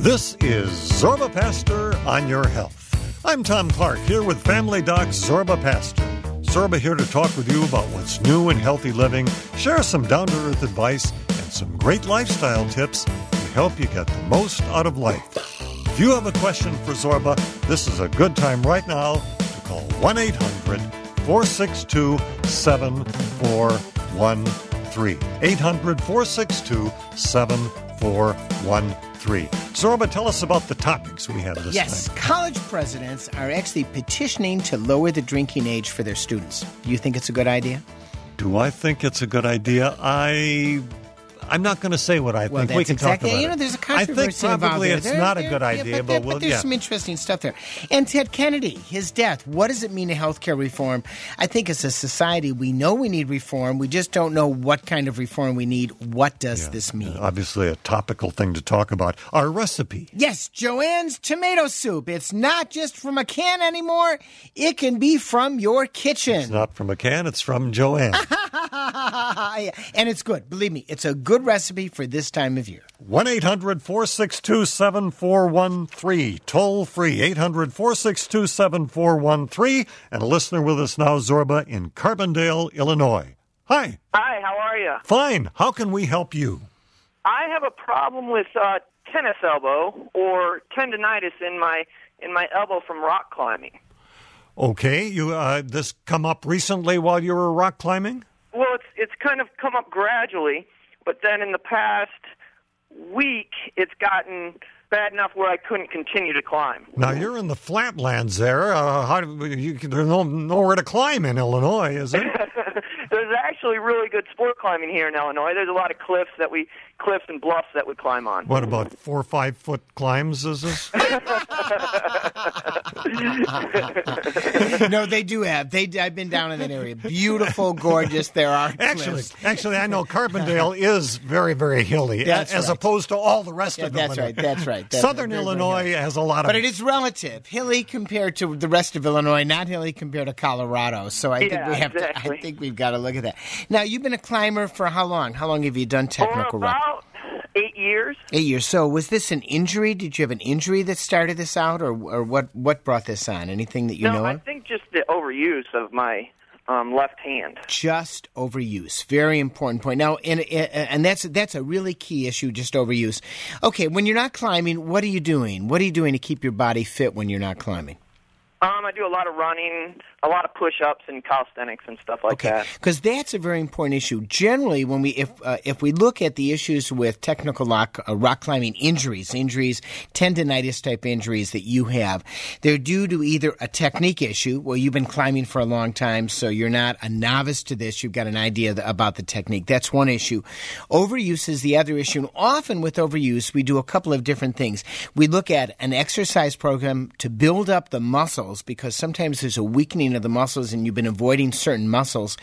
This is Zorba Pastor on Your Health. I'm Tom Clark here with Family Doc's Zorba Pastor. Zorba here to talk with you about what's new in healthy living, share some down-to-earth advice, and some great lifestyle tips to help you get the most out of life. If you have a question for Zorba, this is a good time right now to call 1-800-462-7413. 800-462-7413. Zorba, tell us about the topics we have this time. Yes, college presidents are actually petitioning to lower the drinking age for their students. Do you think it's a good idea? Do I think it's a good idea? I'm not going to say what I think. We can talk about it. There's a controversy. I think probably it's not a good idea, but there's some interesting stuff there. And Ted Kennedy, his death, what does it mean to healthcare reform? I think as a society, we know we need reform. We just don't know what kind of reform we need. What does this mean? Obviously, a topical thing to talk about. Our recipe. Yes, Joanne's tomato soup. It's not just from a can anymore. It can be from your kitchen. It's not from a can. It's from Joanne. And it's good. Believe me, it's a good recipe for this time of year. 1-800-462-7413. Toll free. 800-462-7413. And a listener with us now, Zorba, in Carbondale, Illinois. Hi. Hi, how are you? Fine. How can we help you? I have a problem with tennis elbow or tendonitis in my elbow from rock climbing. Okay. You this come up recently while you were rock climbing? Well, it's kind of come up gradually, but then in the past week, it's gotten bad enough where I couldn't continue to climb. Now, you're in the flatlands there. There's nowhere to climb in Illinois, is there? There's actually really good sport climbing here in Illinois. There's a lot of cliffs and bluffs that we climb on. What, about 4 or 5 foot climbs is this? No, they do have. I've been down in that area. Beautiful, gorgeous. There are cliffs. Actually, I know Carbondale is very, very hilly, as opposed to all the rest of Illinois. That's right. Southern Illinois has a lot of... But it is relative. Hilly compared to the rest of Illinois, not hilly compared to Colorado. So I think we've got to look at that. Now, you've been a climber for how long? How long have you done technical rock? About 8 years. 8 years. So was this an injury? Did you have an injury that started this out, or what brought this on? Anything that you know of? No, I think just the overuse of my left hand. Just overuse. Very important point. Now, and that's a really key issue, just overuse. Okay, when you're not climbing, what are you doing? What are you doing to keep your body fit when you're not climbing? I do a lot of running, a lot of push-ups and calisthenics and stuff like that. Because that's a very important issue. Generally, when if we look at the issues with technical rock climbing injuries, tendonitis type injuries that you have, they're due to either a technique issue, well, you've been climbing for a long time, so you're not a novice to this. You've got an idea about the technique. That's one issue. Overuse is the other issue. And often with overuse, we do a couple of different things. We look at an exercise program to build up the muscles, because sometimes there's a weakening of the muscles and you've been avoiding certain muscles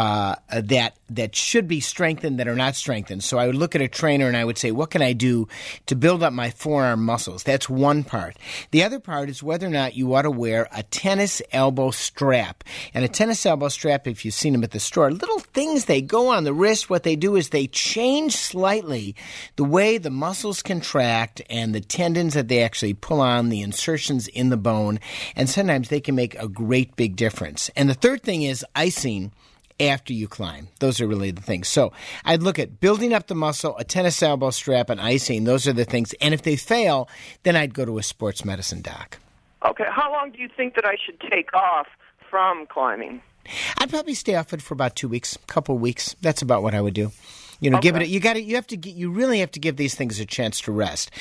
that should be strengthened that are not strengthened. So I would look at a trainer and I would say, what can I do to build up my forearm muscles? That's one part. The other part is whether or not you ought to wear a tennis elbow strap. And a tennis elbow strap, if you've seen them at the store, little things they go on the wrist. What they do is they change slightly the way the muscles contract and the tendons that they actually pull on, the insertions in the bone, and sometimes they can make a great big difference. And the third thing is icing after you climb. Those are really the things. So I'd look at building up the muscle, a tennis elbow strap, and icing. Those are the things. And if they fail, then I'd go to a sports medicine doc. Okay. How long do you think that I should take off from climbing? I'd probably stay off it for about 2 weeks, couple of weeks. That's about what I would do. Give it. You really have to give these things a chance to rest.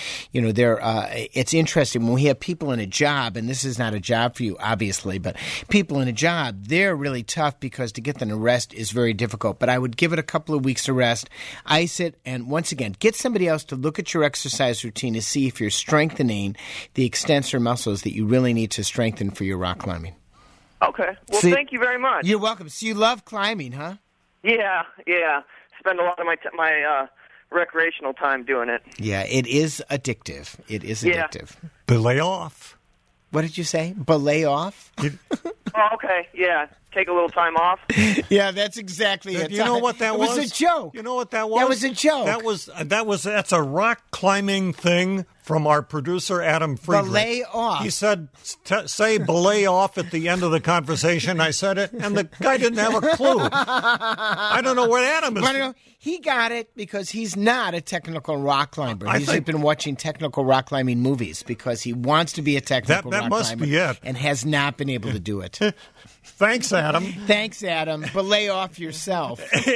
It's interesting when we have people in a job, and this is not a job for you, obviously, but people in a job, they're really tough because to get them to rest is very difficult. But I would give it a couple of weeks to rest, ice it, and once again, get somebody else to look at your exercise routine to see if you're strengthening the extensor muscles that you really need to strengthen for your rock climbing. Okay. Well, thank you very much. You're welcome. So you love climbing, huh? Yeah. Spend a lot of my recreational time doing it. Yeah, it is addictive. Belay off. What did you say? Belay off? Oh, okay, yeah. take a little time off. Yeah, that's exactly it. You know what that was? It was a joke. You know what that was? That was a joke. That's a rock climbing thing from our producer, Adam Friedrich. Belay off. He said, say belay off at the end of the conversation. I said it, and the guy didn't have a clue. I don't know what Adam is. He got it because he's not a technical rock climber. He's been watching technical rock climbing movies because he wants to be a technical rock climber. That must be it. And has not been able to do it. Thanks, Adam. Thanks, Adam. Belay off yourself.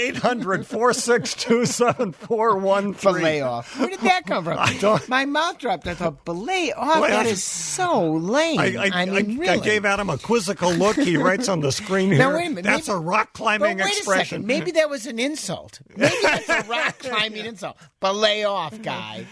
800-462-7413. Belay off. Where did that come from? My mouth dropped. I thought, belay off? That is so lame. I mean, really. I gave Adam a quizzical look. He writes on the screen here. Now, wait a minute. That's a rock climbing expression. Wait a second. Maybe that was an insult. Maybe that's a rock climbing insult. Belay off, guy.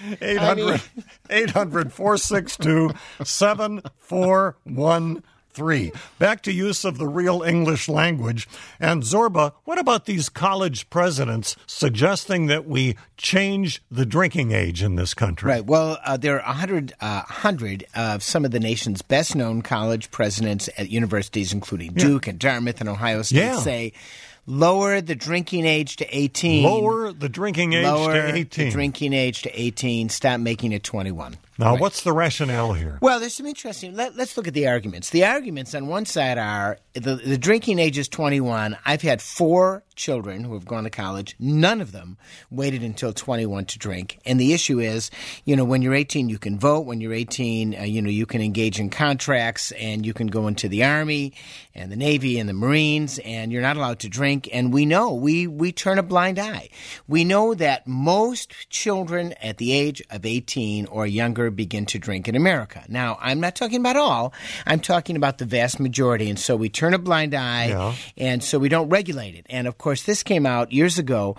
800-462-7413. Back to use of the real English language. And Zorba, what about these college presidents suggesting that we change the drinking age in this country? Right. Well, there are 100 of some of the nation's best-known college presidents at universities, including Duke and Dartmouth and Ohio State, say lower the drinking age to 18. Lower the drinking age to 18. The drinking age to 18. Stop making it 21. Now, what's the rationale here? Well, there's some interesting. Let's look at the arguments. The arguments on one side are the drinking age is 21. I've had 4 children who have gone to college. None of them waited until 21 to drink. And the issue is, when you're 18, you can vote. When you're 18, you can engage in contracts and you can go into the Army and the Navy and the Marines, and you're not allowed to drink. And we know we turn a blind eye. We know that most children at the age of 18 or younger begin to drink in America. Now, I'm not talking about all. I'm talking about the vast majority. And so we turn a blind eye, and so we don't regulate it. And, of course, this came out years ago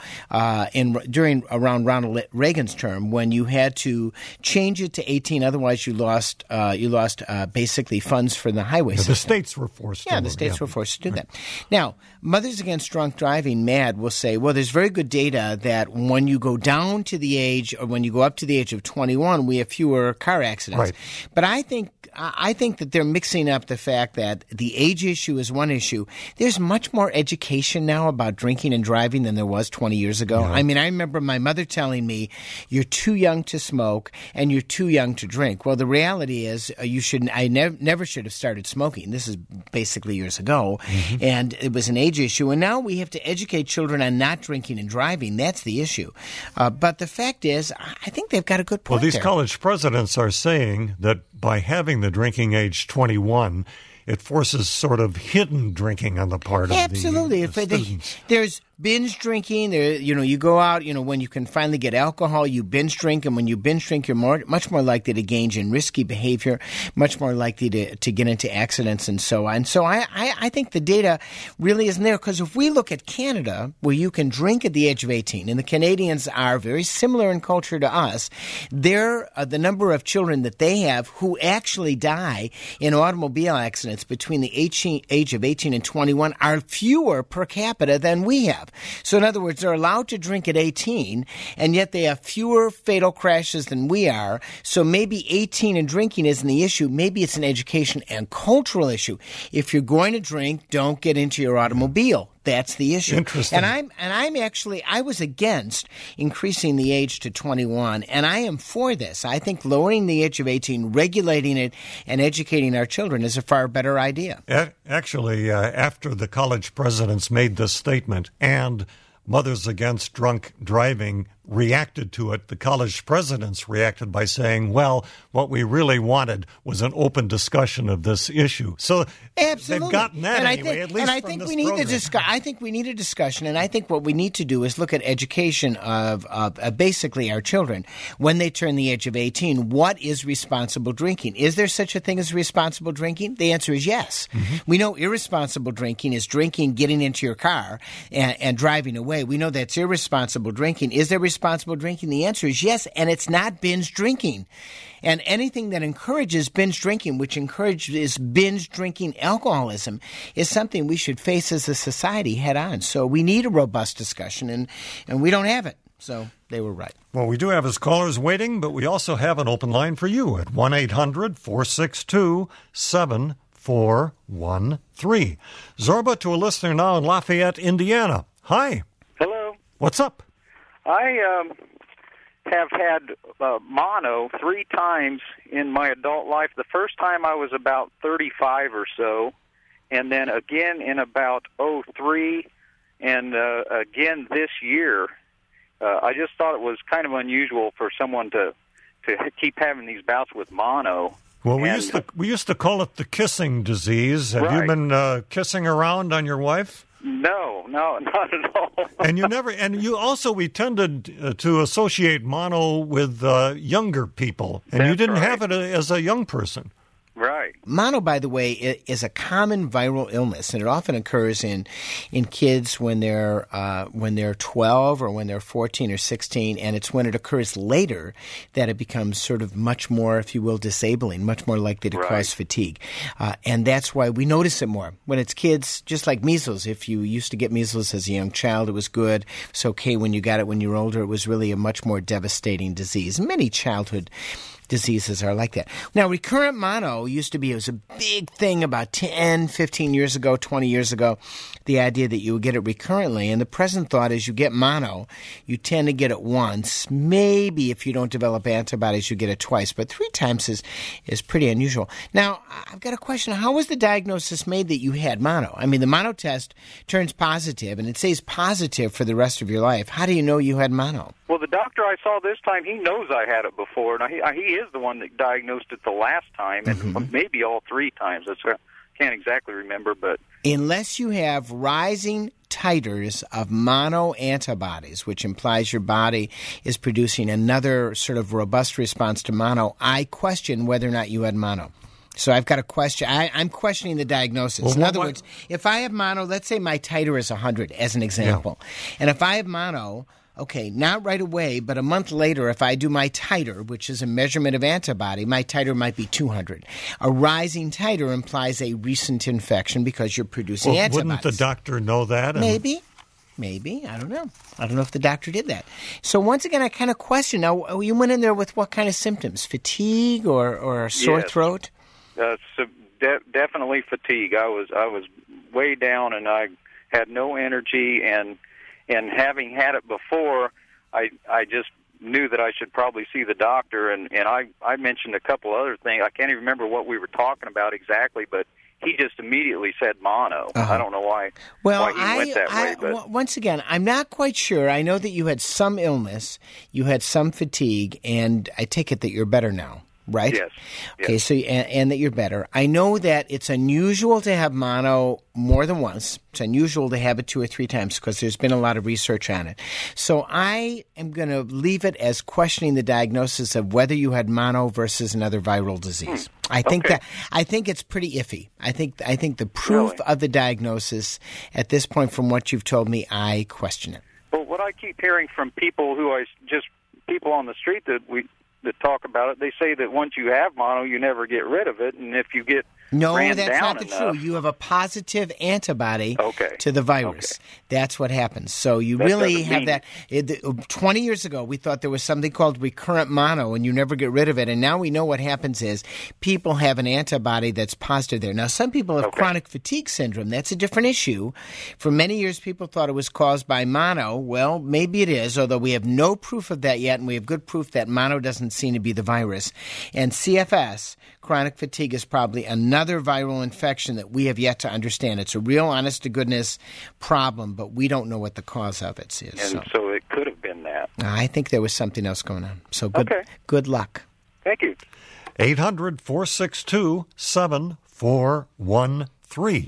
around Ronald Reagan's term when you had to change it to 18. Otherwise, you lost basically funds for the highway system. The states were forced to. The states were forced to do that. Now, Mothers Against Drunk Driving, MADD, will say, well, there's very good data that when you go down to the age or when you go up to the age of 21, we have fewer car accidents. Right. But I think that they're mixing up the fact that the age issue is one issue. There's much more education now about drinking and driving than there was 20 years ago. Yeah. I mean, I remember my mother telling me, you're too young to smoke and you're too young to drink. Well, the reality is I never should have started smoking. This is basically years ago. Mm-hmm. And it was an age issue. And now we have to educate children on not drinking and driving. That's the issue. But the fact is, I think they've got a good point. Well, these college presidents are saying that by having the drinking age 21, it forces sort of hidden drinking on the part of the students. There's binge drinking. You go out, when you can finally get alcohol, you binge drink. And when you binge drink, you're much more likely to engage in risky behavior, much more likely to get into accidents and so on. So I think the data really isn't there. Because if we look at Canada, where you can drink at the age of 18, and the Canadians are very similar in culture to us, the number of children that they have who actually die in automobile accidents between the age of 18 and 21 are fewer per capita than we have. So in other words, they're allowed to drink at 18, and yet they have fewer fatal crashes than we are. So maybe 18 and drinking isn't the issue. Maybe it's an education and cultural issue. If you're going to drink, don't get into your automobile. That's the issue. Interesting. And I was against increasing the age to 21, and I am for this. I think lowering the age of 18, regulating it, and educating our children is a far better idea. Actually, after the college presidents made this statement and Mothers Against Drunk Driving reacted to it, the college presidents reacted by saying, well, what we really wanted was an open discussion of this issue. So absolutely. They've gotten that anyway, at least and I think we need I think we need a discussion, and I think what we need to do is look at education of basically our children. When they turn the age of 18, what is responsible drinking? Is there such a thing as responsible drinking? The answer is yes. Mm-hmm. We know irresponsible drinking is drinking, getting into your car, and driving away. We know that's irresponsible drinking. Is there responsible drinking? The answer is yes, and it's not binge drinking. And anything that encourages binge drinking, which encourages binge drinking alcoholism, is something we should face as a society head on. So we need a robust discussion, and we don't have it. So they were right. Well, we do have his callers waiting, but we also have an open line for you at 1-800-462-7413. 7413. Zorba, to a listener now in Lafayette, Indiana. Hi. Hello. What's up? I have had mono 3 times in my adult life. The first time I was about 35 or so, and then again in about 03, and again this year. I just thought it was kind of unusual for someone to keep having these bouts with mono. Well, we used to call it the kissing disease. Have you been kissing around on your wife? No, not at all. And we tended to associate mono with younger people, and That's you didn't right. have it as a young person. Right. Mono, by the way, is a common viral illness, and it often occurs in kids when they're 12 or when they're 14 or 16, and it's when it occurs later that it becomes sort of much more, if you will, disabling, much more likely to cause fatigue. And that's why we notice it more. When it's kids, just like measles, if you used to get measles as a young child, it was good. It's okay when you got it when you were older. It was really a much more devastating disease. Many childhood diseases are like that. Now, recurrent mono it was a big thing about 10, 15 years ago, 20 years ago, the idea that you would get it recurrently. And the present thought is you get mono, you tend to get it once. Maybe if you don't develop antibodies, you get it twice. But 3 times is pretty unusual. Now, I've got a question. How was the diagnosis made that you had mono? I mean, the mono test turns positive, and it says positive for the rest of your life. How do you know you had mono? Well, the doctor I saw this time, he knows I had it before. Now, he is the one that diagnosed it the last time, and maybe all 3 times. I can't exactly remember, but... Unless you have rising titers of mono antibodies, which implies your body is producing another sort of robust response to mono, I question whether or not you had mono. So I've got a question. I'm questioning the diagnosis. Well, in other words, if I have mono, let's say my titer is 100 as an example. Yeah. And if I have mono... Okay, not right away, but a month later, if I do my titer, which is a measurement of antibody, my titer might be 200. A rising titer implies a recent infection because you're producing antibodies. Wouldn't the doctor know that? Maybe. I don't know. I don't know if the doctor did that. So once again, I kind of question. Now, you went in there with what kind of symptoms? Fatigue or a sore throat? Definitely fatigue. I was way down, and I had no energy, and having had it before, I just knew that I should probably see the doctor, and I mentioned a couple other things. I can't even remember what we were talking about exactly, but he just immediately said mono. I don't know why he went that way. But once again, I'm not quite sure. I know that you had some illness, you had some fatigue, and I take it that you're better now. Right? Yes. Okay, so and that you're better. I know that it's unusual to have mono more than once. It's unusual to have it 2 or 3 times because there's been a lot of research on it. So I am going to leave it as questioning the diagnosis of whether you had mono versus another viral disease. I think it's pretty iffy. I think the proof of the diagnosis at this point, from what you've told me, I question it. Well, what I keep hearing from people people on the street that talk about it, they say that once you have mono, you never get rid of it, and if you get ran that's down not the enough, truth. You have a positive antibody to the virus. Okay. That's what happens. So you really have that. 20 years ago, we thought there was something called recurrent mono, and you never get rid of it. And now we know what happens is people have an antibody that's positive there. Now, some people have chronic fatigue syndrome. That's a different issue. For many years, people thought it was caused by mono. Well, maybe it is, although we have no proof of that yet, and we have good proof that mono doesn't seem to be the virus. And CFS, chronic fatigue, is probably another viral infection that we have yet to understand. It's a real honest-to-goodness problem, but we don't know what the cause of it is. And so it could have been that. I think there was something else going on. So good luck. Thank you. 800-462-7413.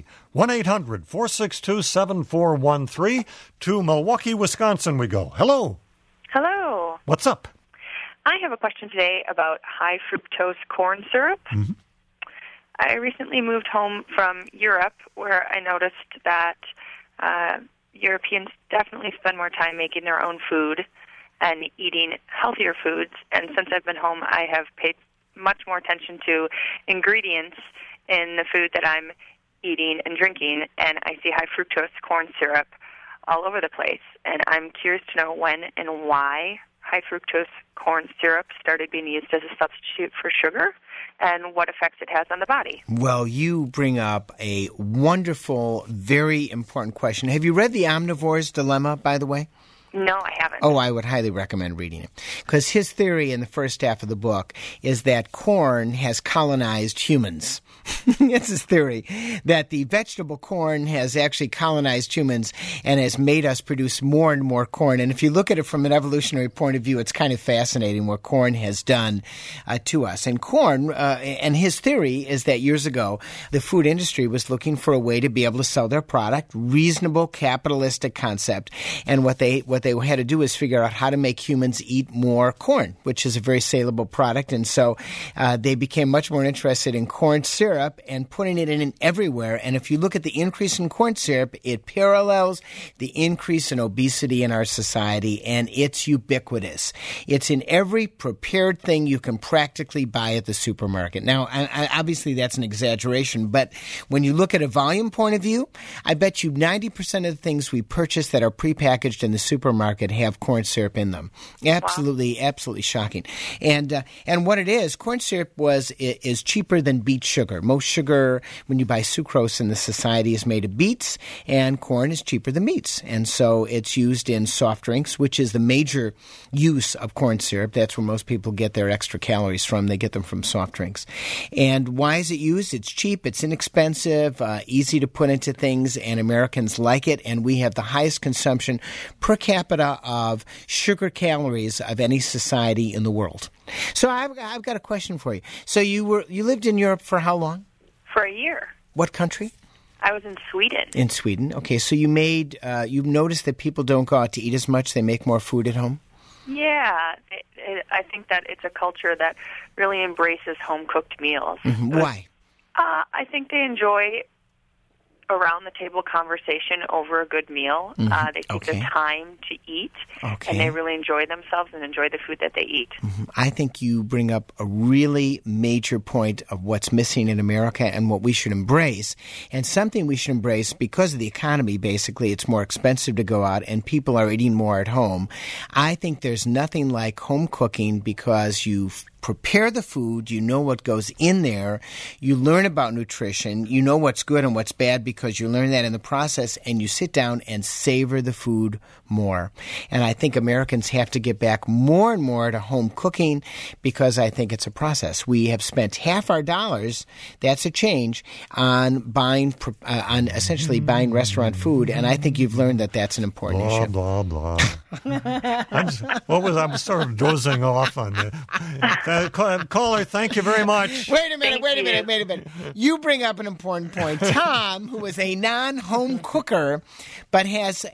1-800-462-7413. To Milwaukee, Wisconsin we go. Hello. Hello. What's up? I have a question today about high fructose corn syrup. Mm-hmm. I recently moved home from Europe, where I noticed that Europeans definitely spend more time making their own food and eating healthier foods. And since I've been home, I have paid much more attention to ingredients in the food that I'm eating and drinking, and I see high fructose corn syrup all over the place. And I'm curious to know when and why high fructose corn syrup started being used as a substitute for sugar, and what effects it has on the body. Well, you bring up a wonderful, very important question. Have you read The Omnivore's Dilemma, by the way? No, I haven't. Oh, I would highly recommend reading it. Because his theory in the first half of the book is that corn has colonized humans. It's his theory that the vegetable corn has actually colonized humans and has made us produce more and more corn. And if you look at it from an evolutionary point of view, it's kind of fascinating what corn has done to us. And corn, and his theory is that years ago, the food industry was looking for a way to be able to sell their product, reasonable capitalistic concept. And what they had to do is figure out how to make humans eat more corn, which is a very saleable product. And so they became much more interested in corn syrup and putting it in everywhere. And if you look at the increase in corn syrup, it parallels the increase in obesity in our society, and it's ubiquitous. It's in every prepared thing you can practically buy at the supermarket. Now, obviously that's an exaggeration, but when you look at a volume point of view, I bet you 90% of the things we purchase that are prepackaged in the supermarket have corn syrup in them. Absolutely, wow. Absolutely shocking. And what it is, corn syrup is cheaper than beet sugar. Most sugar, when you buy sucrose in the society, is made of beets, and corn is cheaper than beets. And so it's used in soft drinks, which is the major use of corn syrup. That's where most people get their extra calories from. They get them from soft drinks. And why is it used? It's cheap, it's inexpensive, easy to put into things, and Americans like it. And we have the highest consumption per capita of sugar calories of any society in the world. So I've got a question for you. So you lived in Europe for how long? For a year. What country? I was in Sweden. In Sweden. Okay, so you noticed that people don't go out to eat as much. They make more food at home? Yeah. I think that it's a culture that really embraces home-cooked meals. Mm-hmm. Why? I think they enjoy around-the-table conversation over a good meal. Mm-hmm. They take their time to eat, and they really enjoy themselves and enjoy the food that they eat. Mm-hmm. I think you bring up a really major point of what's missing in America and what we should embrace, and something we should embrace because of the economy, basically. It's more expensive to go out, and people are eating more at home. I think there's nothing like home cooking because you prepare the food, you know what goes in there, you learn about nutrition, you know what's good and what's bad because you learn that in the process, and you sit down and savor the food more. And I think Americans have to get back more and more to home cooking because I think it's a process. We have spent half our dollars, that's a change, on essentially buying restaurant food, and I think you've learned that that's an important issue. Blah, blah, blah. I'm sort of dozing off on it. Caller, thank you very much. Wait a minute. You bring up an important point. Tom, who is a non-home cooker, but has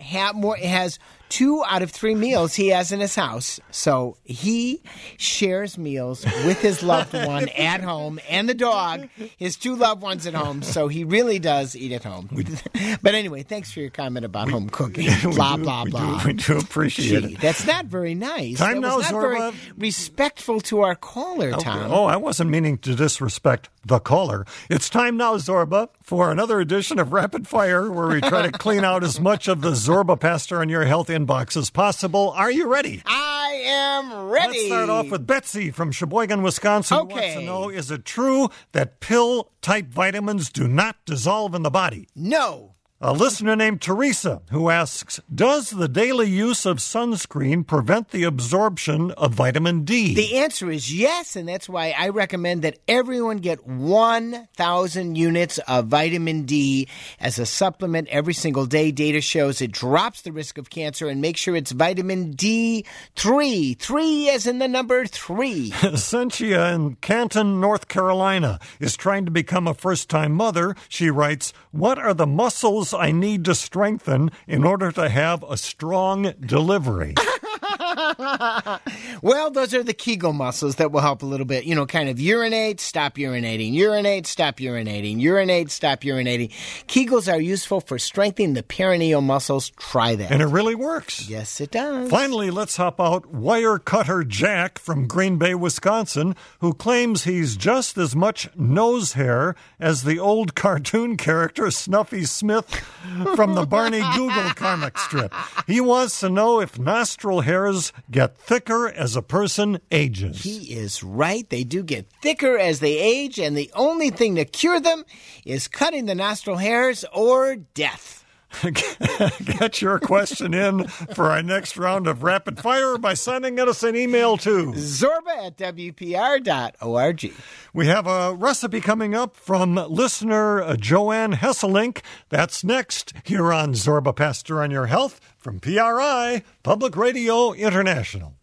2 out of 3 meals he has in his house. So he shares meals with his loved one at home and the dog, his 2 loved ones at home. So he really does eat at home. But anyway, thanks for your comment about home cooking. Blah, blah, blah. We do appreciate it. That's not very nice. Time now, not Zorba. Very respectful to our caller, Tom. Oh, I wasn't meaning to disrespect the caller. It's time now, Zorba, for another edition of Rapid Fire, where we try to clean out as much of the Zorba Pastor on your health inbox as possible. Are you ready? I am ready. Let's start off with Betsy from Sheboygan, Wisconsin, who wants to know, is it true that pill-type vitamins do not dissolve in the body? No. A listener named Teresa who asks, does the daily use of sunscreen prevent the absorption of vitamin D? The answer is yes, and that's why I recommend that everyone get 1,000 units of vitamin D as a supplement every single day. Data shows it drops the risk of cancer, and make sure it's vitamin D3. 3 as in the number 3. Sentia in Canton, North Carolina is trying to become a first-time mother. She writes, what are the muscles I need to strengthen in order to have a strong delivery? Well, those are the Kegel muscles that will help a little bit. You know, kind of urinate, stop urinating, urinate, stop urinating, urinate, stop urinating. Kegels are useful for strengthening the perineal muscles. Try that. And it really works. Yes, it does. Finally, let's hop out Wire Cutter Jack from Green Bay, Wisconsin, who claims he's just as much nose hair as the old cartoon character Snuffy Smith from the Barney Google comic strip. He wants to know if nostril hairs tomatoes get thicker as a person ages. He is right. They do get thicker as they age, and the only thing to cure them is cutting the nostril hairs or death. Get your question in for our next round of rapid fire by sending us an email to zorba@wpr.org. We have a recipe coming up from listener Joanne Hesselink. That's next here on Zorba Pastor on Your Health from PRI, Public Radio International.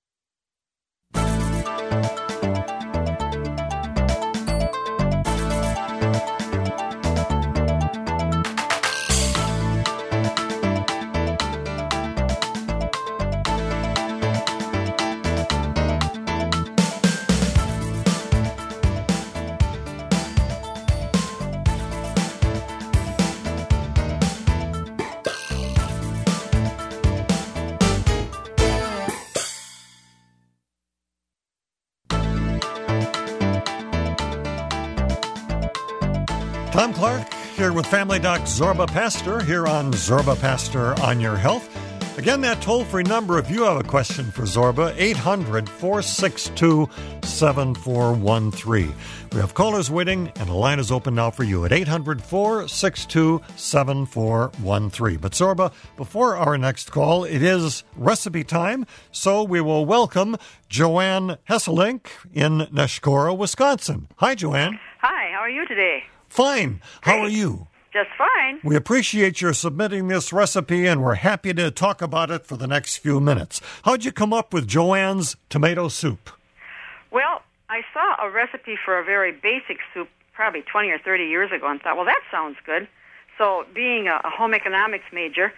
Tom Clark here with Family Doc Zorba Pastor here on Zorba Pastor on Your Health. Again, that toll-free number, if you have a question for Zorba, 800-462-7413. We have callers waiting, and the line is open now for you at 800-462-7413. But Zorba, before our next call, it is recipe time, so we will welcome Joanne Hesselink in Neshkora, Wisconsin. Hi, Joanne. Hi, how are you today? Fine. How are you? Just fine. We appreciate your submitting this recipe, and we're happy to talk about it for the next few minutes. How'd you come up with Joanne's tomato soup? Well, I saw a recipe for a very basic soup probably 20 or 30 years ago and thought, well, that sounds good. So being a home economics major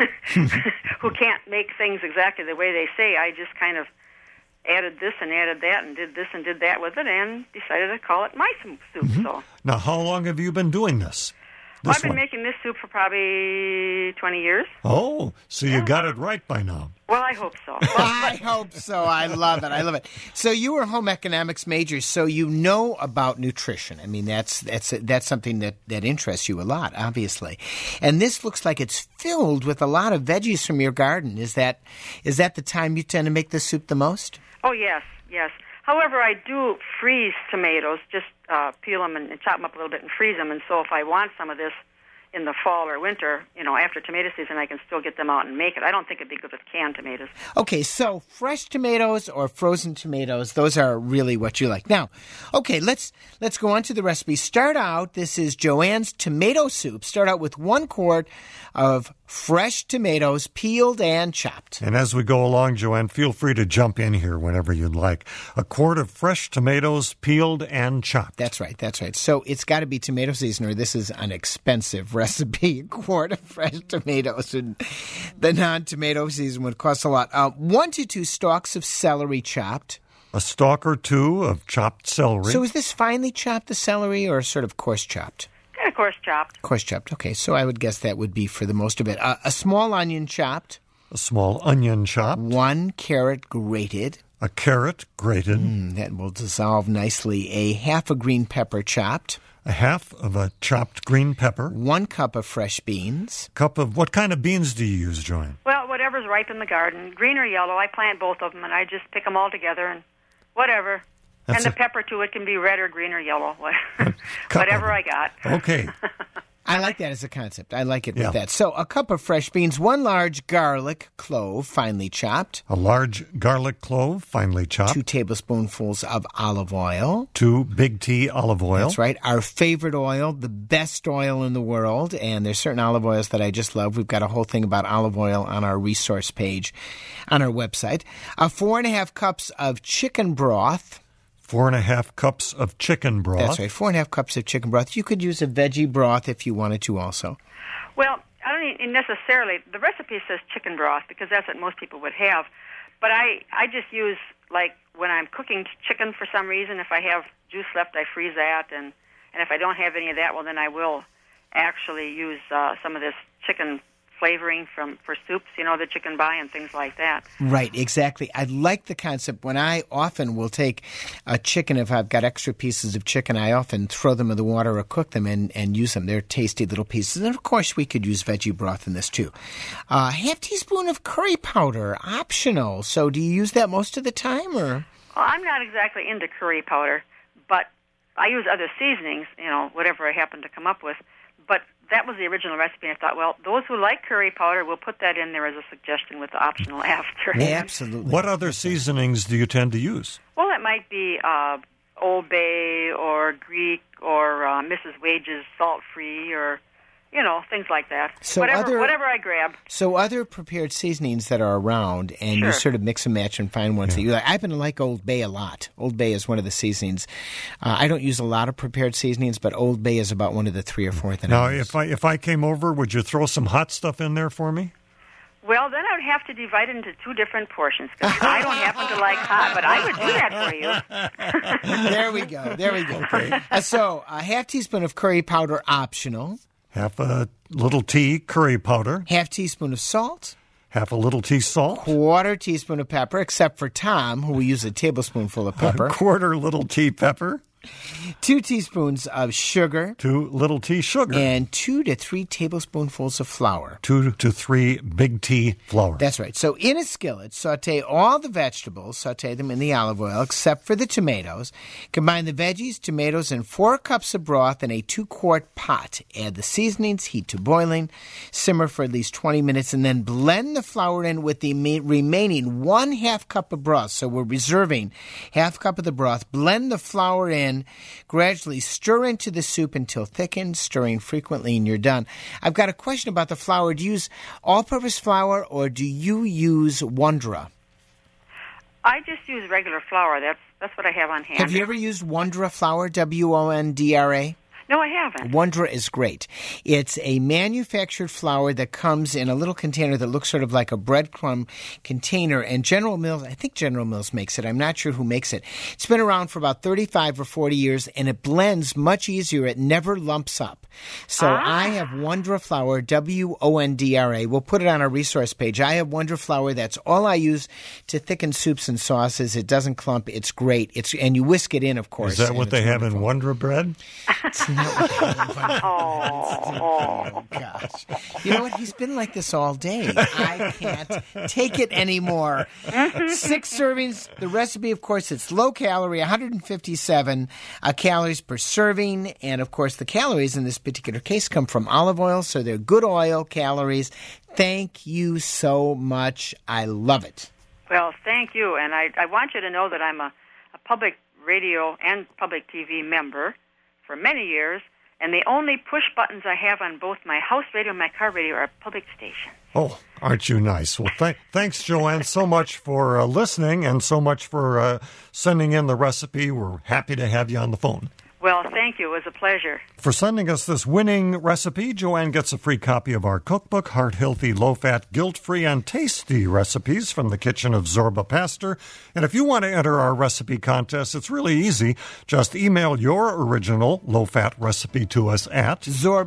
who can't make things exactly the way they say, I just kind of added this and added that and did this and did that with it and decided to call it my soup. Mm-hmm. So now, how long have you been doing this? Well, I've been making this soup for probably 20 years. Oh, so you got it right by now. Well, I hope so. I hope so. I love it. I love it. So you were a home economics major, so you know about nutrition. I mean, that's something that interests you a lot, obviously. And this looks like it's filled with a lot of veggies from your garden. Is that the time you tend to make the soup the most? Oh, yes. However, I do freeze tomatoes, just peel them and chop them up a little bit and freeze them. And so if I want some of this in the fall or winter, after tomato season, I can still get them out and make it. I don't think it'd be good with canned tomatoes. Okay, so fresh tomatoes or frozen tomatoes, those are really what you like. Now, okay, let's go on to the recipe. Start out, this is Joanne's tomato soup. Start out with 1 quart of fresh tomatoes, peeled and chopped. And as we go along, Joanne, feel free to jump in here whenever you'd like. 1 quart of fresh tomatoes, peeled and chopped. That's right. So it's got to be tomato season, or this is an expensive recipe. 1 quart of fresh tomatoes. And the non-tomato season would cost a lot. 1 to 2 stalks of celery chopped. A stalk or 2 of chopped celery. So is this finely chopped, the celery, or sort of coarse chopped? Kind of coarse chopped. Coarse chopped. Okay, so I would guess that would be for the most of it. A small onion chopped. A small onion chopped. 1 carrot grated. A carrot grated. That will dissolve nicely. A half a green pepper chopped. A half of a chopped green pepper. 1 cup of fresh beans. What kind of beans do you use, Joanne? Well, whatever's ripe in the garden. Green or yellow. I plant both of them, and I just pick them all together and whatever. And the pepper, too, it can be red or green or yellow. Whatever I got. Okay. I like that as a concept. I like it with that. So a cup of fresh beans, 1 large garlic clove, finely chopped. A large garlic clove, finely chopped. 2 tablespoonfuls of olive oil. 2 big T olive oil. That's right. Our favorite oil, the best oil in the world. And there's certain olive oils that I just love. We've got a whole thing about olive oil on our resource page on our website. 4.5 cups of chicken broth. 4.5 cups of chicken broth. That's right, 4.5 cups of chicken broth. You could use a veggie broth if you wanted to also. Well, I don't necessarily. The recipe says chicken broth because that's what most people would have. But I just use, like, when I'm cooking chicken for some reason, if I have juice left, I freeze that. And if I don't have any of that, well, then I will actually use some of this chicken flavoring for soups, that you can buy and things like that. Right, exactly. I like the concept. When I often will take a chicken, if I've got extra pieces of chicken, I often throw them in the water or cook them and use them. They're tasty little pieces. And, of course, we could use veggie broth in this, too. Half teaspoon of curry powder, optional. So do you use that most of the time, or? Well, I'm not exactly into curry powder, but I use other seasonings, whatever I happen to come up with. But that was the original recipe, and I thought, well, those who like curry powder will put that in there as a suggestion with the optional after. Absolutely. What other seasonings do you tend to use? Well, it might be Old Bay or Greek or Mrs. Wage's salt-free or, things like that. So whatever I grab. So other prepared seasonings that are around, and you sort of mix and match and find ones that you like. I happen to like Old Bay a lot. Old Bay is one of the seasonings. I don't use a lot of prepared seasonings, but Old Bay is about one of the 3 or 4 that I use. Now, if I came over, would you throw some hot stuff in there for me? Well, then I would have to divide it into 2 different portions because I don't happen to like hot, but I would do that for you. There we go. Okay. So a half teaspoon of curry powder, optional. Half a little tea curry powder. Half teaspoon of salt. Half a little tea salt. Quarter teaspoon of pepper, except for Tom, who will use a tablespoonful of pepper. A quarter little tea pepper. 2 teaspoons of sugar. 2 little tea sugar. And 2 to 3 tablespoonfuls of flour. 2 to 3 big tea flour. That's right. So in a skillet, saute all the vegetables, saute them in the olive oil, except for the tomatoes. Combine the veggies, tomatoes, and 4 cups of broth in a 2-quart pot. Add the seasonings, heat to boiling, simmer for at least 20 minutes, and then blend the flour in with the remaining 1/2 cup of broth. So we're reserving 1/2 cup of the broth. Blend the flour in. Gradually stir into the soup until thickened, stirring frequently, and you're done. I've got a question about the flour. Do you use all-purpose flour, or do you use Wondra? I just use regular flour. That's what I have on hand. Have you ever used Wondra flour, Wondra? No, I haven't. Wondra is great. It's a manufactured flour that comes in a little container that looks sort of like a breadcrumb container. And General Mills, I think General Mills makes it. I'm not sure who makes it. It's been around for about 35 or 40 years, and it blends much easier. It never lumps up. So I have Wondra flour, Wondra. We'll put it on our resource page. I have Wondra flour. That's all I use to thicken soups and sauces. It doesn't clump. It's great. And you whisk it in, of course. Is that what they have in Wondra bread? It's not what they have in Wondra. Oh, gosh. You know what? He's been like this all day. I can't take it anymore. 6 servings. The recipe, of course, it's low calorie, 157 calories per serving. And, of course, the calories in this particular case come from olive oil, so they're good oil calories. Thank you so much. I love it. Well, thank you. And I want you to know that I'm a public radio and public TV member for many years, and the only push buttons I have on both my house radio and my car radio are public stations. Oh, aren't you nice? Well, thanks, Joanne, so much for listening and so much for sending in the recipe. We're happy to have you on the phone. Well, thank you. It was a pleasure. For sending us this winning recipe, Joanne gets a free copy of our cookbook, Heart Healthy, Low-Fat, Guilt-Free, and Tasty Recipes from the Kitchen of Zorba Pastor. And if you want to enter our recipe contest, it's really easy. Just email your original low-fat recipe to us at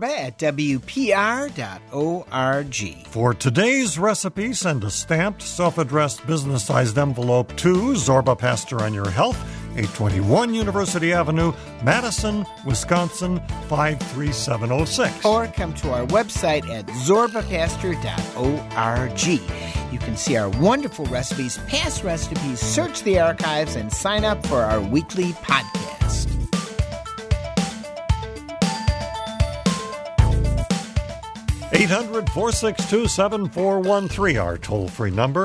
zorba@wpr.org. For today's recipe, send a stamped, self-addressed, business-sized envelope to Zorba Pastor on Your Health, 821 University Avenue, Madison, Wisconsin, 53706. Or come to our website at zorbapastor.org. You can see our wonderful recipes, past recipes, search the archives, and sign up for our weekly podcast. (800-462-7413), our toll-free number,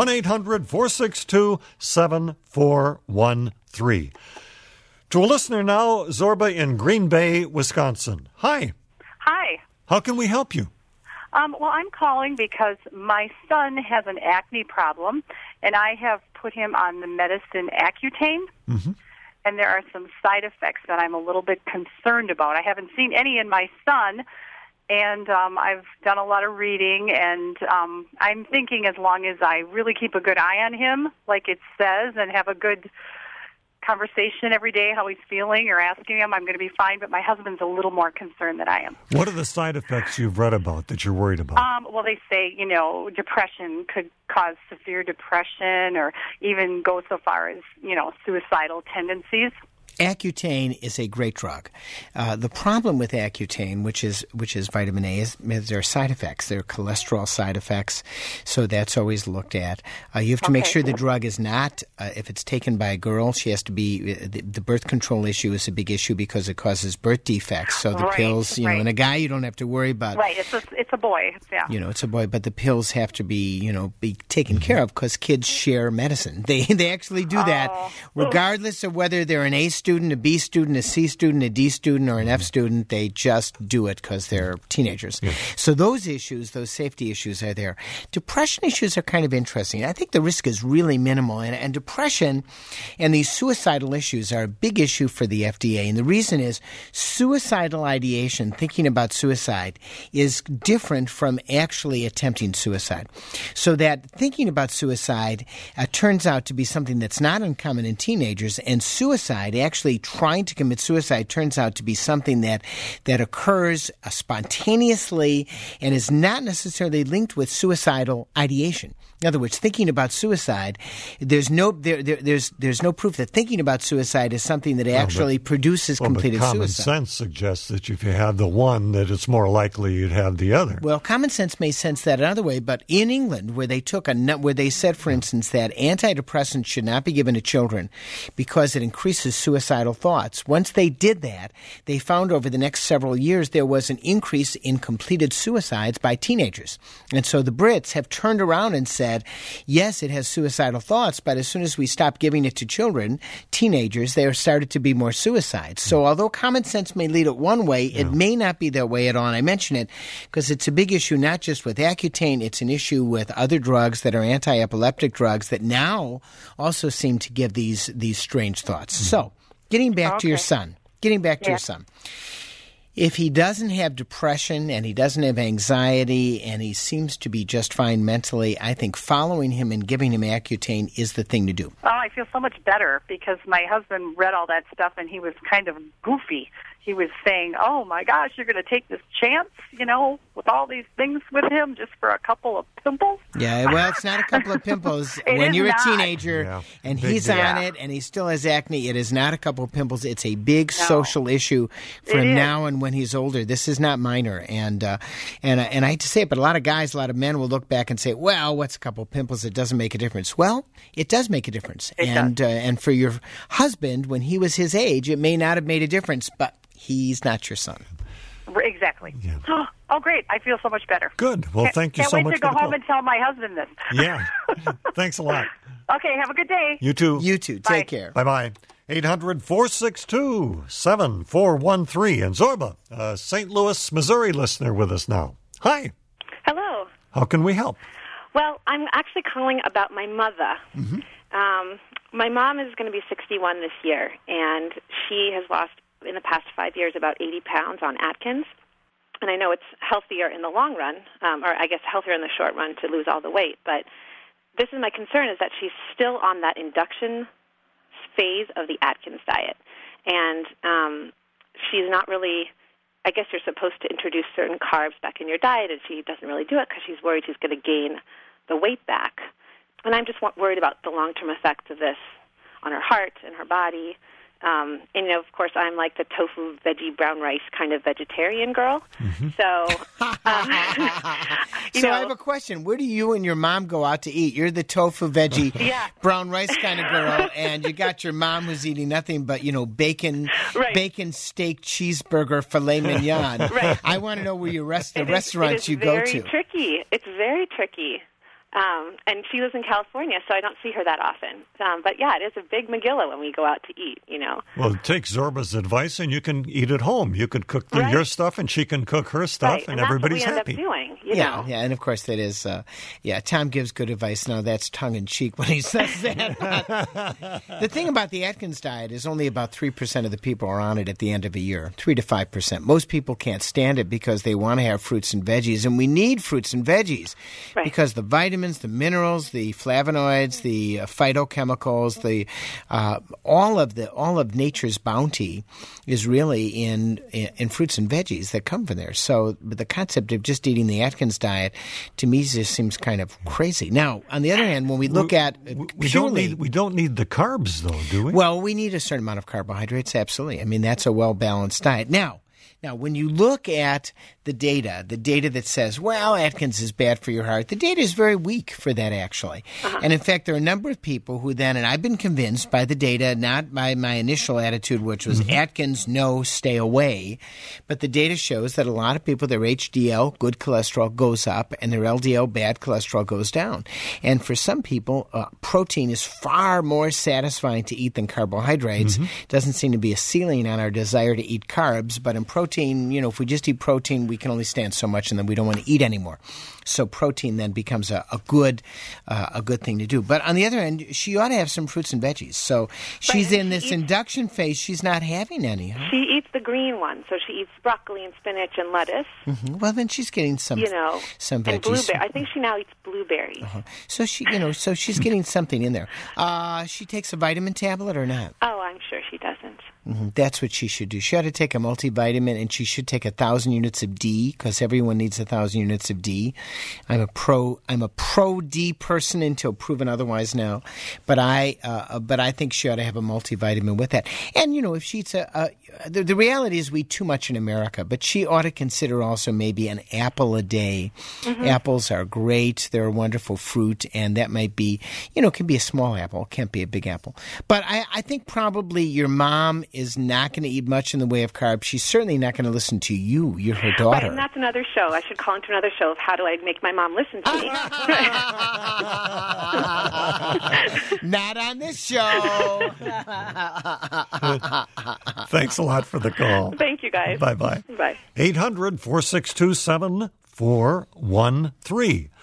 1-800-462-7413. To a listener now, Zorba in Green Bay, Wisconsin. Hi. Hi. How can we help you? Well, I'm calling because my son has an acne problem, and I have put him on the medicine Accutane. Mm-hmm. And there are some side effects that I'm a little bit concerned about. I haven't seen any in my son, and I've done a lot of reading, and I'm thinking as long as I really keep a good eye on him, like it says, and have a good conversation every day, how he's feeling, or asking him, I'm going to be fine. But my husband's a little more concerned than I am. What are the side effects you've read about that you're worried about? Well, they say, depression could cause severe depression or even go so far as, suicidal tendencies. Accutane is a great drug. The problem with Accutane, which is vitamin A, is there are side effects. There are cholesterol side effects, so that's always looked at. You have to make sure the drug is not, if it's taken by a girl, she has to be, the birth control issue is a big issue because it causes birth defects. So the pills, and a guy you don't have to worry about. Right, it's a boy, yeah. It's a boy, but the pills have to be, be taken care of because kids share medicine. They actually do that regardless of whether they're an A student, a B student, a C student, a D student, or an F student. They just do it because they're teenagers. Yeah. So those issues, those safety issues are there. Depression issues are kind of interesting. I think the risk is really minimal. And depression and these suicidal issues are a big issue for the FDA. And the reason is suicidal ideation, thinking about suicide, is different from actually attempting suicide. So that thinking about suicide turns out to be something that's not uncommon in teenagers, and suicide, actually trying to commit suicide, turns out to be something that occurs spontaneously and is not necessarily linked with suicidal ideation. In other words, thinking about suicide, there's no proof that thinking about suicide is something that actually produces completed but common suicide. Sense suggests that if you have the one, that it's more likely you'd have the other. Well, common sense may sense that another way, but in England, where they said, for instance, that antidepressants should not be given to children because it increases suicidal thoughts. Once they did that, they found over the next several years there was an increase in completed suicides by teenagers. And so the Brits have turned around and said, yes, it has suicidal thoughts, but as soon as we stop giving it to children, teenagers, there started to be more suicides. So although common sense may lead it one way, it may not be that way at all. And I mention it because it's a big issue not just with Accutane, it's an issue with other drugs that are anti-epileptic drugs that now also seem to give these strange thoughts. So getting back to your son. If he doesn't have depression and he doesn't have anxiety and he seems to be just fine mentally, I think following him and giving him Accutane is the thing to do. Oh, I feel so much better because my husband read all that stuff and he was kind of goofy. He was saying, oh, my gosh, you're going to take this chance, with all these things with him just for a couple of pimples? Yeah, well, it's not a couple of pimples. When you're a teenager and he's on it and he still has acne, it is not a couple of pimples. It's a big social issue for him now and when he's older. This is not minor. And I hate to say it, but a lot of men will look back and say, well, what's a couple of pimples? It doesn't make a difference. Well, it does make a difference. And for your husband, when he was his age, it may not have made a difference, but he's not your son. Exactly. Yeah. Oh, great. I feel so much better. Good. Well, thank you so much. Can't wait to go home and tell my husband this. Yeah. Thanks a lot. Okay. Have a good day. You too. You too. Take care. Bye-bye. 800-462-7413. And Zorba, St. Louis, Missouri listener with us now. Hi. Hello. How can we help? Well, I'm actually calling about my mother. Mm-hmm. My mom is going to be 61 this year, and she has lost, in the past 5 years, about 80 pounds on Atkins. And I know it's healthier in the long run, or I guess healthier in the short run to lose all the weight. But this is my concern, is that she's still on that induction phase of the Atkins diet. And she's not really, I guess you're supposed to introduce certain carbs back in your diet, and she doesn't really do it because she's worried she's going to gain the weight back. And I'm just worried about the long-term effects of this on her heart and her body. And, of course, I'm like the tofu, veggie, brown rice kind of vegetarian girl. Mm-hmm. So, I have a question. Where do you and your mom go out to eat? You're the tofu, veggie, brown rice kind of girl, and you got your mom who's eating nothing but, bacon, steak, cheeseburger, filet mignon. Right. I want to know where the restaurants you go to. It's very tricky. And she lives in California, so I don't see her that often. But, it is a big Megillah when we go out to eat, Well, take Zorba's advice, and you can eat at home. You could cook your stuff, and she can cook her stuff, and everybody's happy. That's what we end up doing, Yeah, and of course that is, Tom gives good advice. No, that's tongue-in-cheek when he says that. The thing about the Atkins diet is only about 3% of the people are on it at the end of a year, 3 to 5%. Most people can't stand it because they want to have fruits and veggies, and we need fruits and veggies because the vitamins vitamins, the minerals, the flavonoids, the phytochemicals, the all of nature's bounty is really in fruits and veggies that come from there. So the concept of just eating the Atkins diet to me just seems kind of crazy. Now, on the other hand, when we look at we don't need the carbs though, do we? Well, we need a certain amount of carbohydrates, absolutely. I mean, that's a well-balanced diet. Now, when you look at the data that says, well, Atkins is bad for your heart, the data is very weak for that, actually. And in fact, there are a number of people who then, and I've been convinced by the data, not by my initial attitude, which was Atkins, no, stay away. But the data shows that a lot of people, their HDL, good cholesterol, goes up, and their LDL, bad cholesterol, goes down. And for some people, protein is far more satisfying to eat than carbohydrates. Doesn't seem to be a ceiling on our desire to eat carbs, but in protein, if we just eat protein, we can only stand so much, and then we don't want to eat anymore. So protein then becomes a good thing to do. But on the other hand, she ought to have some fruits and veggies. So she's in this induction phase. She's not having any. Huh? She eats the green one, so she eats broccoli and spinach and lettuce. Well, then she's getting some veggies. And blueberry. I think she now eats blueberries. So so she's getting something in there. She takes a vitamin tablet or not? Oh, I'm sure she doesn't. That's what she should do. She ought to take a multivitamin, and she should take 1,000 units of D, because everyone needs 1,000 units of D. I'm a pro D person until proven otherwise now, but I think she ought to have a multivitamin with that. And if she eats the reality is we eat too much in America, but she ought to consider also maybe an apple a day. Apples are great; they're a wonderful fruit, and that might be it can be a small apple, it can't be a big apple. But I think probably your mom is not going to eat much in the way of carbs. She's certainly not going to listen to you. You're her daughter. Right, and that's another show. I should call into another show of how do I make my mom listen to me. Not on this show. Thanks a lot for the call. Thank you, guys. Bye-bye. Bye. 800-462-7413.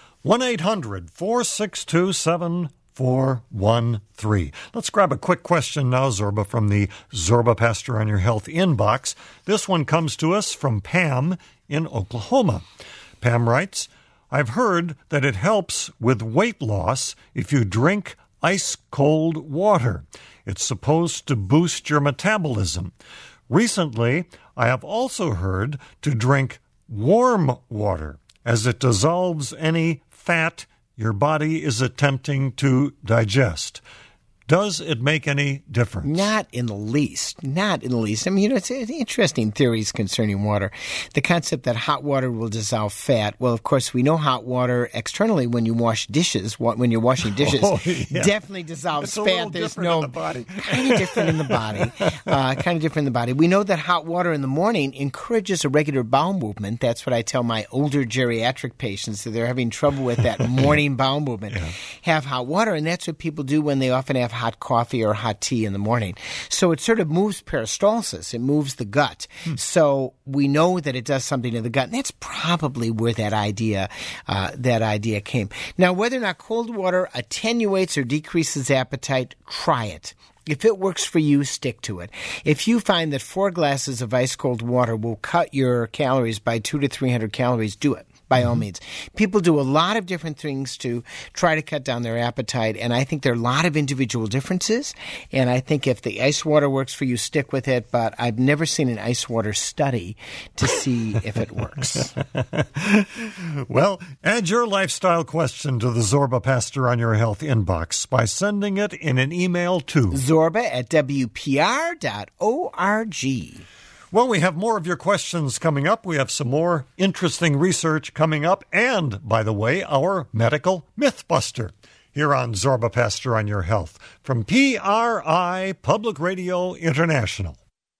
1-800-462-7413. Let's grab a quick question now, Zorba, from the Zorba Pastor on Your Health inbox. This one comes to us from Pam in Oklahoma. Pam writes, I've heard that it helps with weight loss if you drink ice-cold water. It's supposed to boost your metabolism. Recently, I have also heard to drink warm water, as it dissolves any fat your body is attempting to digest. Does it make any difference? Not in the least. Not in the least. I mean, it's interesting theories concerning water. The concept that hot water will dissolve fat. Well, of course, we know hot water externally when you wash dishes, when you're washing dishes, definitely dissolves fat. There's no in the body. Kind of different in the body. We know that hot water in the morning encourages a regular bowel movement. That's what I tell my older geriatric patients, that they're having trouble with that morning bowel movement. Have hot water, and that's what people do when they often have hot coffee or hot tea in the morning. So it sort of moves peristalsis. It moves the gut. So we know that it does something to the gut, and that's probably where that idea came. Now, whether or not cold water attenuates or decreases appetite, try it. If it works for you, stick to it. If you find that 4 glasses of ice-cold water will cut your calories by 200 to 300 calories, do it. By all means. People do a lot of different things to try to cut down their appetite, and I think there are a lot of individual differences, and I think if the ice water works for you, stick with it, but I've never seen an ice water study to see if it works. Well, add your lifestyle question to the Zorba Pastor on Your Health inbox by sending it in an email to zorba@wpr.org. Well, we have more of your questions coming up. We have some more interesting research coming up. And, by the way, our medical Mythbuster here on Zorba Pastor on Your Health from PRI Public Radio International.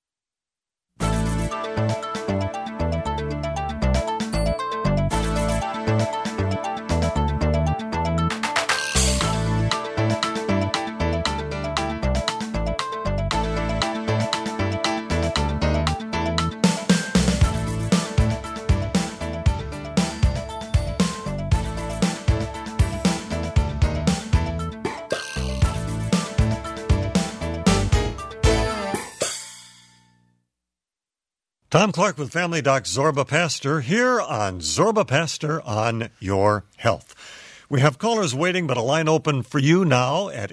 Tom Clark with Family Doc Zorba Pastor here on Zorba Pastor on Your Health. We have callers waiting, but a line open for you now at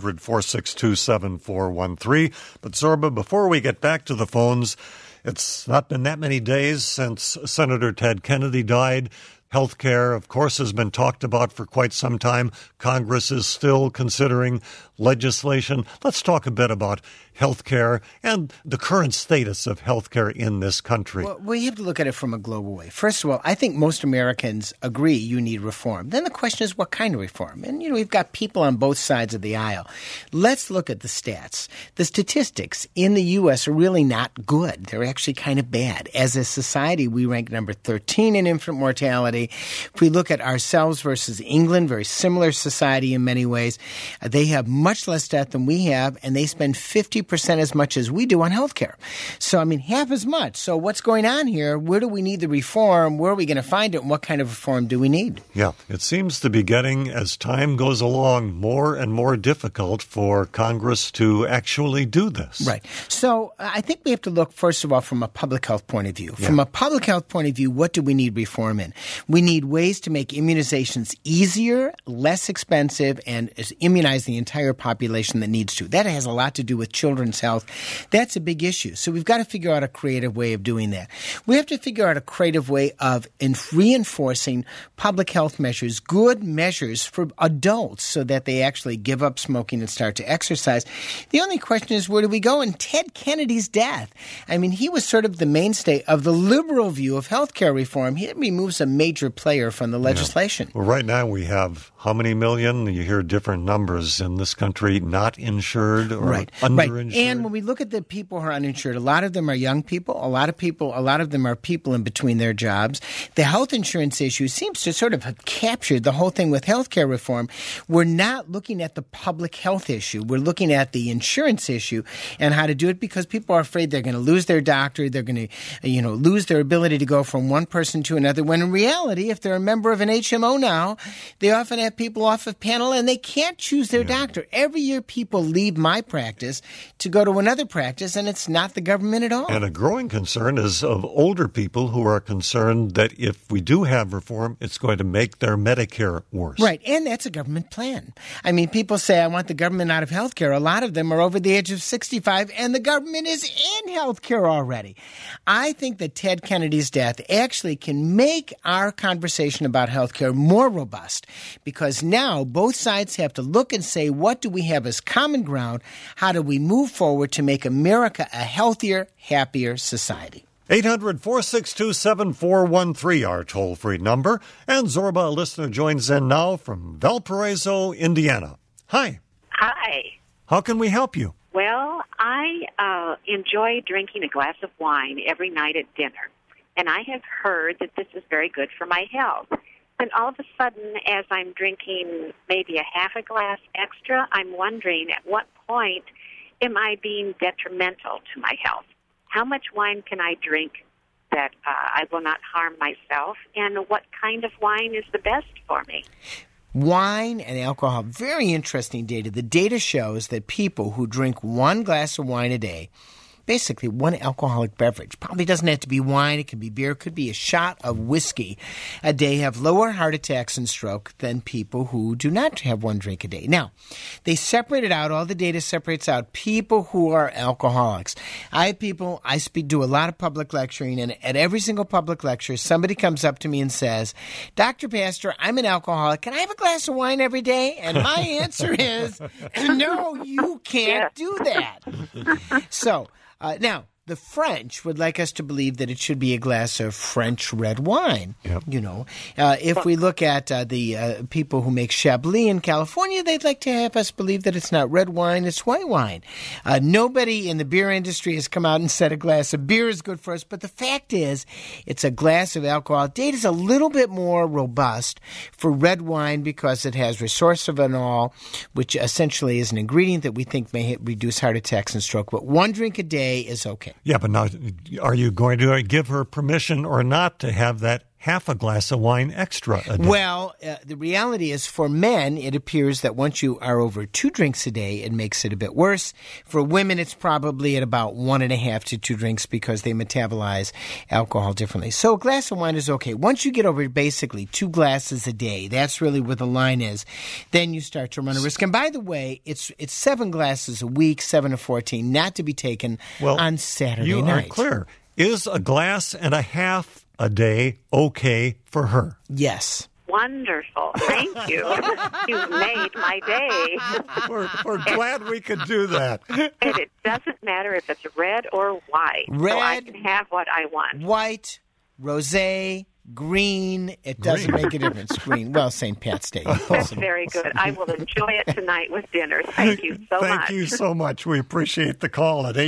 800-462-7413. But Zorba, before we get back to the phones, it's not been that many days since Senator Ted Kennedy died. Health care, of course, has been talked about for quite some time. Congress is still considering legislation. Let's talk a bit about health care and the current status of health care in this country. Well, we have to look at it from a global way. First of all, I think most Americans agree you need reform. Then the question is, what kind of reform? And, we've got people on both sides of the aisle. Let's look at the stats. The statistics in the U.S. are really not good. They're actually kind of bad. As a society, we rank number 13 in infant mortality. If we look at ourselves versus England, very similar society in many ways, they have much less death than we have, and they spend 50% as much as we do on health care. So, half as much. So what's going on here? Where do we need the reform? Where are we going to find it? And what kind of reform do we need? Yeah, it seems to be getting, as time goes along, more and more difficult for Congress to actually do this. Right. So I think we have to look, first of all, from a public health point of view. From a public health point of view, what do we need reform in? We need ways to make immunizations easier, less expensive, and immunize the entire population that needs to. That has a lot to do with children's health. That's a big issue. So we've got to figure out a creative way of doing that. We have to figure out a creative way of reinforcing public health measures, good measures for adults so that they actually give up smoking and start to exercise. The only question is, where do we go? And Ted Kennedy's death, he was sort of the mainstay of the liberal view of health care reform. He removes a major player from the legislation. Well, right now we have how many million? You hear different numbers in this country not insured or underinsured. And when we look at the people who are uninsured, a lot of them are young people. A lot of them are people in between their jobs. The health insurance issue seems to sort of have captured the whole thing with health care reform. We're not looking at the public health issue. We're looking at the insurance issue and how to do it because people are afraid they're going to lose their doctor. They're going to, lose their ability to go from one person to another. When in reality, if they're a member of an HMO now, they often have people off of panel and they can't choose their doctor. Every year people leave my practice to go to another practice, and it's not the government at all. And a growing concern is of older people who are concerned that if we do have reform, it's going to make their Medicare worse. Right, and that's a government plan. People say, I want the government out of health care. A lot of them are over the age of 65, and the government is in health care already. I think that Ted Kennedy's death actually can make our conversation about health care more robust because now both sides have to look and say, what do we have as common ground? How do we move forward to make America a healthier, happier society? 800-462-7413, our toll-free number. And Zorba, a listener, joins in now from Valparaiso, Indiana. Hi. Hi. How can we help you? Well, I enjoy drinking a glass of wine every night at dinner, and I have heard that this is very good for my health. And all of a sudden, as I'm drinking maybe a half a glass extra, I'm wondering at what point am I being detrimental to my health? How much wine can I drink that I will not harm myself? And what kind of wine is the best for me? Wine and alcohol, very interesting data. The data shows that people who drink one glass of wine a day, basically one alcoholic beverage, probably doesn't have to be wine, it can be beer, it could be a shot of whiskey a day, have lower heart attacks and stroke than people who do not have one drink a day. Now, they separate it out, all the data separates out people who are alcoholics. I do a lot of public lecturing, and at every single public lecture, somebody comes up to me and says, Dr. Pastor, I'm an alcoholic, can I have a glass of wine every day? And my answer is, no, you can't do that. So, now, the French would like us to believe that it should be a glass of French red wine. Yep. If we look at the people who make Chablis in California, they'd like to have us believe that it's not red wine, it's white wine. Nobody in the beer industry has come out and said a glass of beer is good for us, but the fact is it's a glass of alcohol. Data's a little bit more robust for red wine because it has resveratrol, which essentially is an ingredient that we think may reduce heart attacks and stroke. But one drink a day is okay. Yeah, but now, are you going to give her permission or not to have that half a glass of wine extra a day. Well, the reality is for men, it appears that once you are over 2 drinks a day, it makes it a bit worse. For women, it's probably at about 1.5 to 2 drinks because they metabolize alcohol differently. So a glass of wine is okay. Once you get over basically 2 glasses a day, that's really where the line is, then you start to run a risk. And by the way, it's 7 glasses a week, 7 to 14, not to be taken on Saturday night. You are clear. Is a glass and a half a day okay for her? Yes. Wonderful. Thank you. You made my day. We're glad we could do that. And it doesn't matter if it's red or white. Red, so I can have what I want. White, rosé, green. It doesn't make a difference. Green. Well, St. Pat's Day. That's very good. I will enjoy it tonight with dinner. Thank you so much. Thank you so much. We appreciate the call at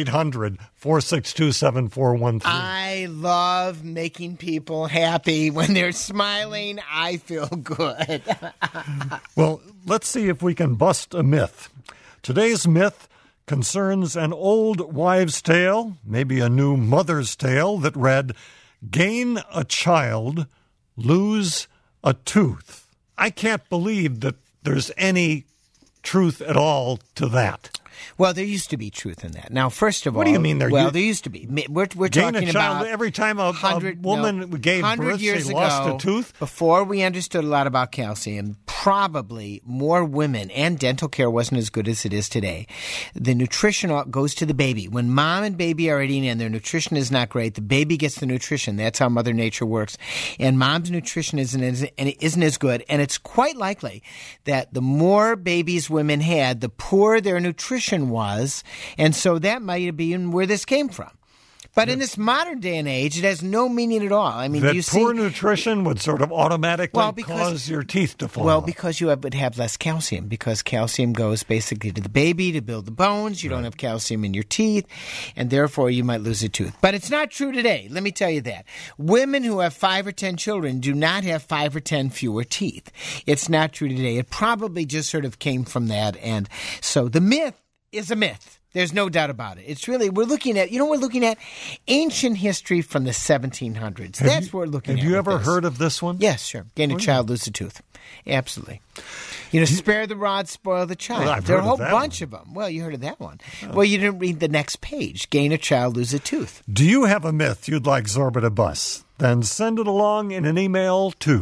800-462-7413. I love making people happy. When they're smiling, I feel good. Well, let's see if we can bust a myth. Today's myth concerns an old wives' tale, maybe a new mother's tale, that read, gain a child, lose a tooth. I can't believe that there's any truth at all to that. Well, there used to be truth in that. Now, first of all, what do you mean there? Well, there used to be. We're gain talking a child about every time a woman gave birth, she lost a tooth. Before we understood a lot about calcium, probably more women and dental care wasn't as good as it is today. The nutrition goes to the baby. When mom and baby are eating and their nutrition is not great, the baby gets the nutrition. That's how Mother Nature works. And mom's nutrition isn't as good. And it's quite likely that the more babies women had, the poorer their nutrition was, and so that might have been where this came from. But in this modern day and age, it has no meaning at all. I mean, that poor nutrition would sort of automatically cause your teeth to fall off. Well, because you would have less calcium, because calcium goes basically to the baby to build the bones. You don't have calcium in your teeth, and therefore you might lose a tooth. But it's not true today. Let me tell you that. Women who have 5 or 10 children do not have 5 or 10 fewer teeth. It's not true today. It probably just sort of came from that. And so the myth is a myth. There's no doubt about it. It's really, we're looking at ancient history from the 1700s. That's what we're looking at. Have you ever heard of this one? Yes, sure. Gain a child, lose a tooth. Absolutely. Spare the rod, spoil the child. Well, there are a whole bunch of them. Well, you heard of that one. Oh. Well, you didn't read the next page. Gain a child, lose a tooth. Do you have a myth you'd like Zorba to bust? Then send it along in an email to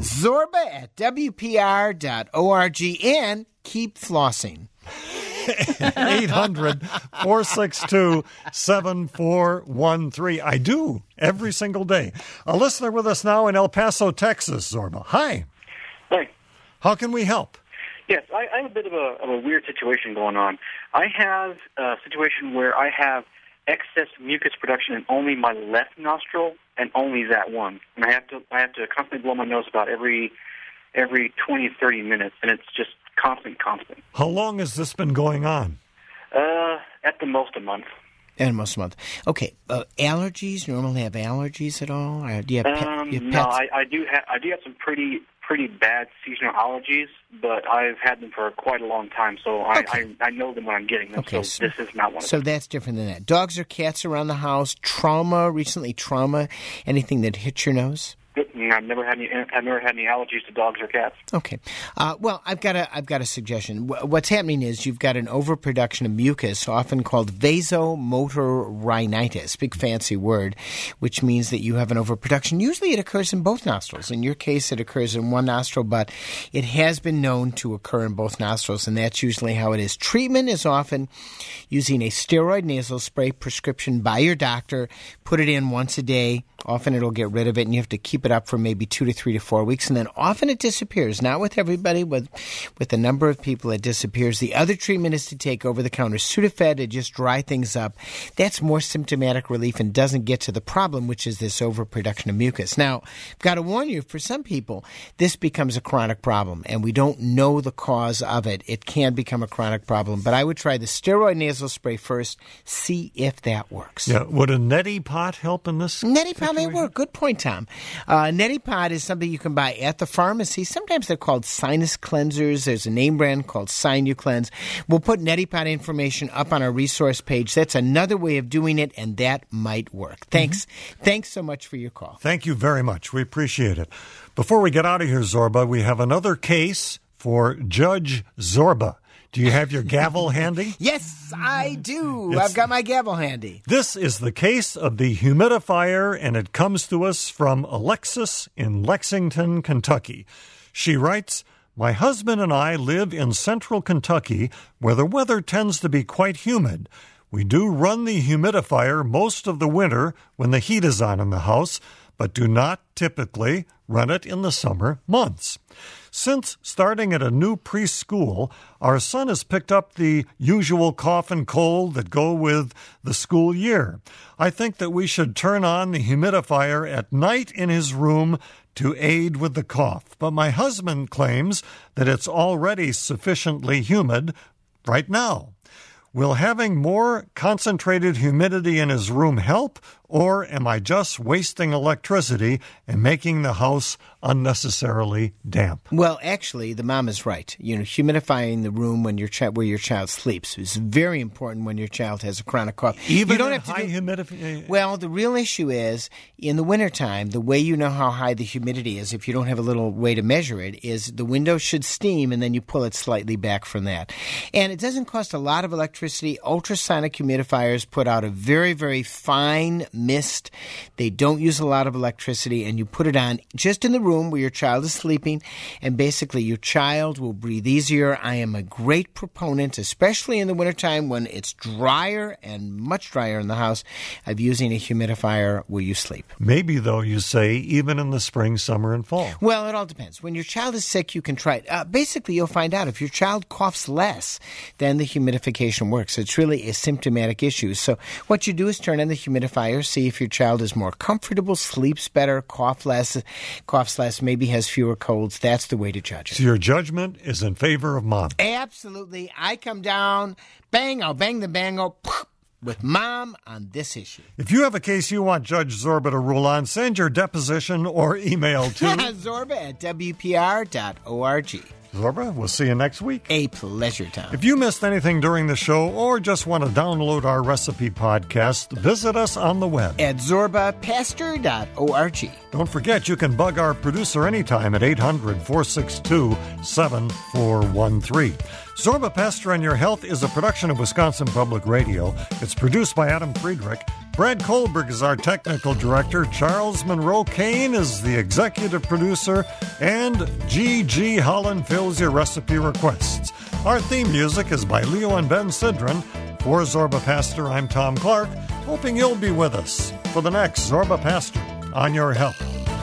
zorba@wpr.org and keep flossing. 800-462-7413. I do every single day. A listener with us now in El Paso, Texas, Zorba. Hi. Hi. How can we help? Yes, I have a bit of a weird situation going on. I have a situation where I have excess mucus production in only my left nostril and only that one. And I have to constantly blow my nose about every 20, 30 minutes, and it's just constant. How long has this been going on? At the most a month. At most a month. Okay. Allergies? You normally have allergies at all? Or do you have pets? No, I do have some pretty bad seasonal allergies, but I've had them for quite a long time, so I know them when I'm getting them. Okay, so this is not one of them. So that's different than that. Dogs or cats around the house? Trauma? Anything that hit your nose? I've never had any allergies to dogs or cats. Okay. Well, I've got a suggestion. What's happening is you've got an overproduction of mucus, often called vasomotor rhinitis, big fancy word, which means that you have an overproduction. Usually it occurs in both nostrils. In your case, it occurs in one nostril, but it has been known to occur in both nostrils, and that's usually how it is. Treatment is often using a steroid nasal spray prescription by your doctor. Put it in once a day. Often it'll get rid of it, and you have to keep it up for maybe 2 to 3 to 4 weeks, and then often it disappears. Not with everybody, with a number of people it disappears. The other treatment is to take over-the-counter Sudafed to just dry things up. That's more symptomatic relief and doesn't get to the problem, which is this overproduction of mucus. Now, I've got to warn you, for some people, this becomes a chronic problem, and we don't know the cause of it. It can become a chronic problem, but I would try the steroid nasal spray first, see if that works. Yeah, would a neti pot help in this Neti pot may work. Good point, Tom. Neti Pot is something you can buy at the pharmacy. Sometimes they're called sinus cleansers. There's a name brand called SinuCleanse. We'll put Neti Pot information up on our resource page. That's another way of doing it, and that might work. Thanks. Thanks so much for your call. Thank you very much. We appreciate it. Before we get out of here, Zorba, we have another case for Judge Zorba. Do you have your gavel handy? Yes, I do. I've got my gavel handy. This is the case of the humidifier, and it comes to us from Alexis in Lexington, Kentucky. She writes, "My husband and I live in central Kentucky, where the weather tends to be quite humid. We do run the humidifier most of the winter when the heat is on in the house, but do not typically run it in the summer months. Since starting at a new preschool, our son has picked up the usual cough and cold that go with the school year. I think that we should turn on the humidifier at night in his room to aid with the cough. But my husband claims that it's already sufficiently humid right now. Will having more concentrated humidity in his room help, or am I just wasting electricity and making the house unnecessarily damp?" Well, actually, the mom is right. Humidifying the room when where your child sleeps is very important when your child has a chronic cough. Even you don't in have to high humidity? Well, the real issue is, in the wintertime, the way you know how high the humidity is, if you don't have a little way to measure it, is the window should steam, and then you pull it slightly back from that. And it doesn't cost a lot of electricity. Ultrasonic humidifiers put out a very, very fine mist. They don't use a lot of electricity, and you put it on just in the room where your child is sleeping, and basically your child will breathe easier. I am a great proponent, especially in the wintertime when it's drier and much drier in the house, of using a humidifier where you sleep. Maybe, though, you say, even in the spring, summer, and fall. Well, it all depends. When your child is sick, you can try it. Basically, you'll find out if your child coughs less, then the humidification works. It's really a symptomatic issue. So what you do is turn on the humidifier, see if your child is more comfortable, sleeps better, coughs less, maybe has fewer colds. That's the way to judge it. So your judgment is in favor of Mom? Absolutely. I come down, bang, I'll bang the bango with Mom on this issue. If you have a case you want Judge Zorba to rule on, send your deposition or email to zorba@wpr.org. Zorba, we'll see you next week. A pleasure, Tom. If you missed anything during the show or just want to download our recipe podcast, visit us on the web at zorbapastor.org. Don't forget, you can bug our producer anytime at 800-462-7413. Zorba Pastor on Your Health is a production of Wisconsin Public Radio. It's produced by Adam Friedrich. Brad Kohlberg is our technical director. Charles Monroe Kane is the executive producer. And G.G. Holland fills your recipe requests. Our theme music is by Leo and Ben Sidran. For Zorba Pastor, I'm Tom Clark, hoping you'll be with us for the next Zorba Pastor on Your Health.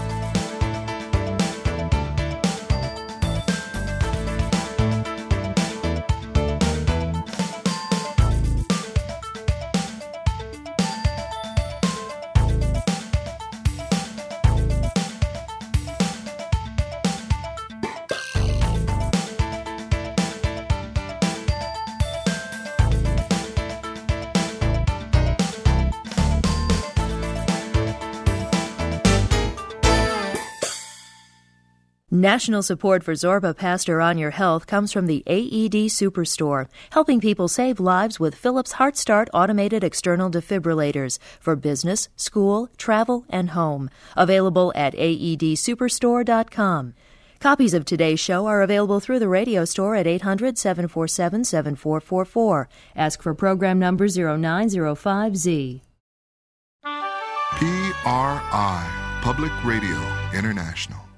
National support for Zorba Pastor on Your Health comes from the AED Superstore, helping people save lives with Philips HeartStart automated external defibrillators for business, school, travel, and home. Available at aedsuperstore.com. Copies of today's show are available through the radio store at 800-747-7444. Ask for program number 0905Z. PRI, Public Radio International.